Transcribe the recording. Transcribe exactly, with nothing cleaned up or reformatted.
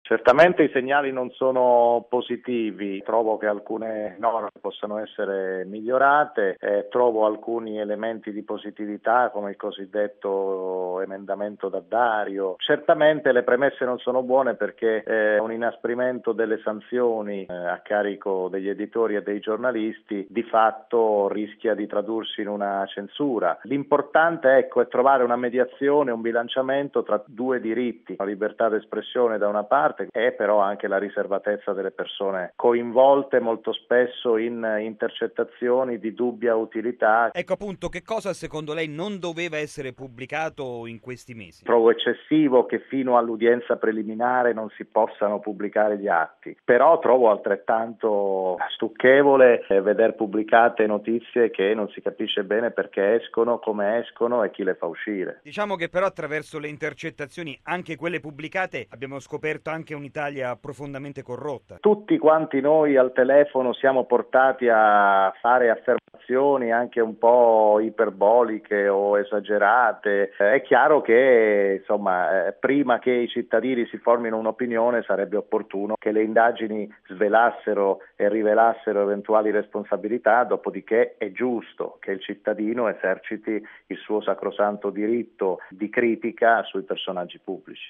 Certamente i segnali non sono positivi, trovo che alcune norme possano essere migliorate, eh, trovo alcuni elementi di positività come il cosiddetto emendamento D'Addario. Certamente le premesse non sono buone perché eh, un inasprimento delle sanzioni eh, a carico degli editori e dei giornalisti di fatto rischia di tradursi in una censura. L'importante ecco, è trovare una mediazione, un bilanciamento tra due diritti, la libertà d'espressione da una parte e però anche la riservatezza delle persone coinvolte molto spesso in intercettazioni di dubbia utilità. Ecco appunto, che cosa secondo lei non doveva essere pubblicato in questi mesi? Trovo eccessivo che fino all'udienza preliminare non si possano pubblicare gli atti, però trovo altrettanto stucchevole eh, veder pubblicate notizie che non si capisce bene perché escono, come escono e chi le fa uscire. Diciamo che però attraverso le intercettazioni, anche quelle pubblicate, abbiamo scoperto anche un'Italia profondamente corrotta. Tutti quanti noi al telefono siamo portati a fare affermazioni anche un po' iperboliche o esagerate. È chiaro che insomma eh, prima che i cittadini si formino un'opinione sarebbe opportuno che le indagini svelassero e rivelassero eventuali responsabilità, dopodiché è giusto che il cittadino eserciti il suo sacrosanto diritto di critica sui personaggi pubblici.